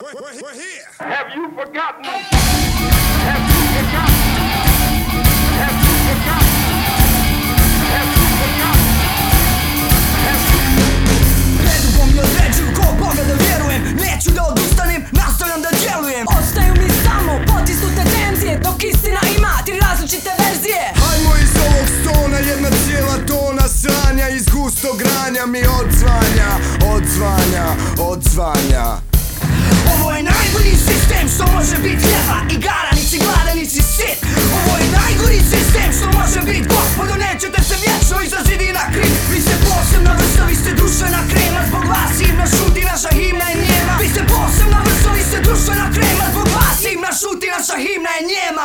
We're here. Have you forgotten? Have you forgotten? Have you forgotten? Have you forgotten? Have you... Predugo mi određuju ko Boga da vjerujem. Neću da odustanem, nastojam da djelujem. Ostaju mi samo potisnute tenzije, dok istina ima tri različite verzije. Hajmo iz ovog stona, jedna cijela tona sranja. Iz gustog granja mi odzvanja, odzvanja, odzvanja. Ovo je najbolji sistem što može bit hljeba, igara, nisi gladan, nisi sit. Ovo je najgori sistem što može bit, gospodo, nećete se vječno iza zidina krit. Vi ste posebna vrsta, vi ste društvena krema, zbog vas himna šuti, naša himna je njema. Vi ste posebna vrsta, vi ste društvena krema, zbog vas himna šuti, naša himna je njema.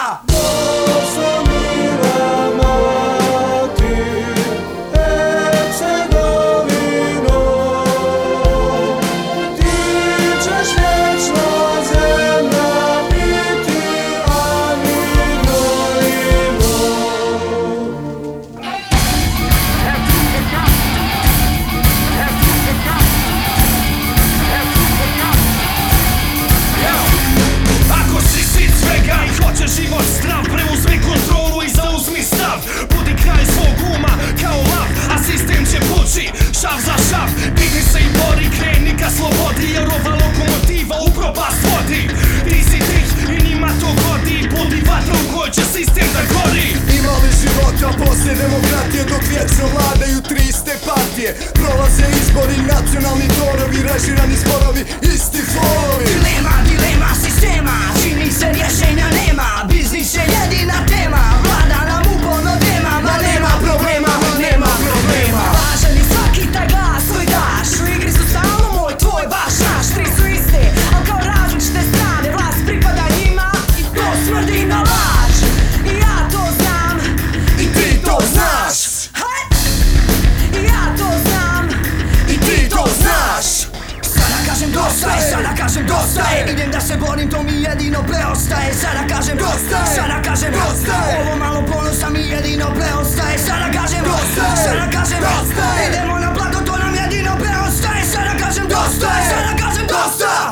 Život zdrav, preuzmi kontrolu i zauzmi stav. Budi kraj svog uma kao lav, a sistem će poći šav za šav. Digni se i bori, kreni ka slobodi, jer ova lokomotiva u propast vodi. Ti si tih i njima to godi, budi vatrom koji će sistem da gori. Ima li života poslije demokratije, dok vječno vladaju tri iste partije? Prolaze izbori, nacionalni torovi, režirani sporovi, isti folovi. Dilema sistema, čini se rješenja nema. Biznis je jedina tema, vlada nam uporno tema. Ma nema problema, nema problema. Važan je svaki taj glas svoj daš. U igri su stalno moj, tvoj, vaš, naš. Tri su iste, al kao različite strane. Vlast pripada njima i to smrdi na laž. I ja to znam, I ti to znaš. I ja to znam, I ti to znaš. Sada kažem dosta je, sada kažem dosta je. Idem da se borim, to mi jedino preostaje. Sada kažem dosta je, sada kažem dosta je. Ovo malo ponosa mi jedino preostaje. Sada kažem dosta je, sada kažem dosta je. Idemo na plato, to nam jedino preostaje. Sada kažem dosta je, sada kažem dosta je.